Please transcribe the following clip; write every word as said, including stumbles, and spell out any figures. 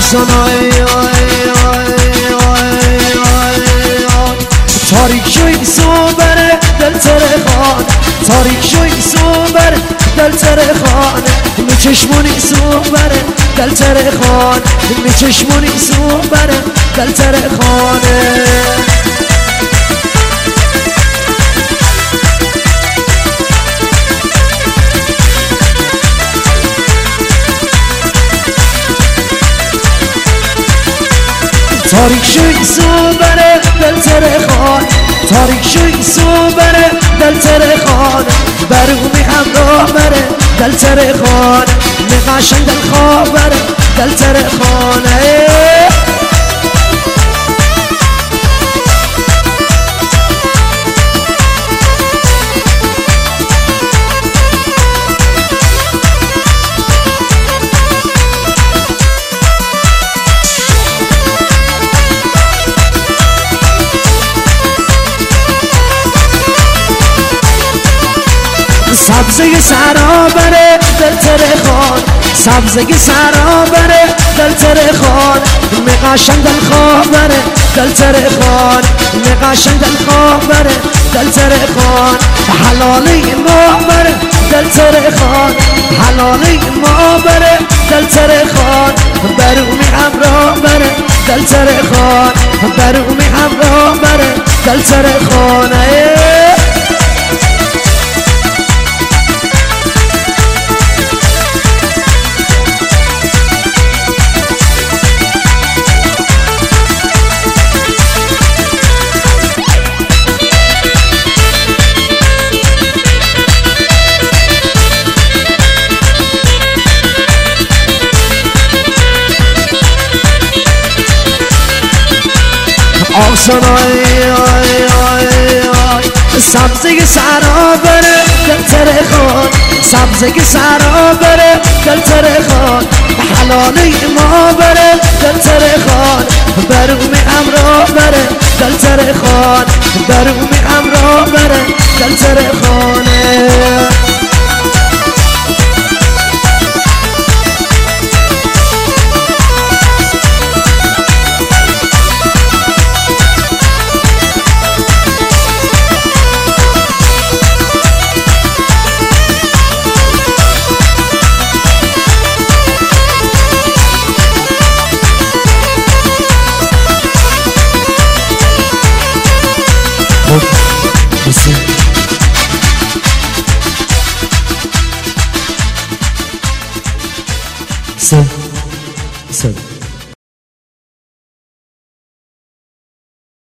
آشنای تاریک شوی سوبر دل تره خان تاریک شوی سوبر دل تره خان می چشمونی سوبر دل تره خان می چشمونی سوبر دل تره خانه تاریک شوی سوبر دل تره خان تاریک شوی سوبر دل تره خان برومی همراه بره دل تره خان نقاشن دل خواه بره دل تره خانه سبزه سرا بره دل تره خان سبزه سرا بره دل تره خان نقاشن دل خواه بره دل تره خان نقاشن دل خواه بره دل تره خان حلالی ما بره دل تره خان حلالی ما بره دل تره خان برومی همراه بره دل تره خان برومی همراه بره دل تره خانه آشنای سبزه سرا بره دل تره خان سبزه سرا بره دل تره خان حلالی ما بره دل تره خان برومی همراه بره دل تره خان برومی همراه بره دل تره خانه Sen, sen.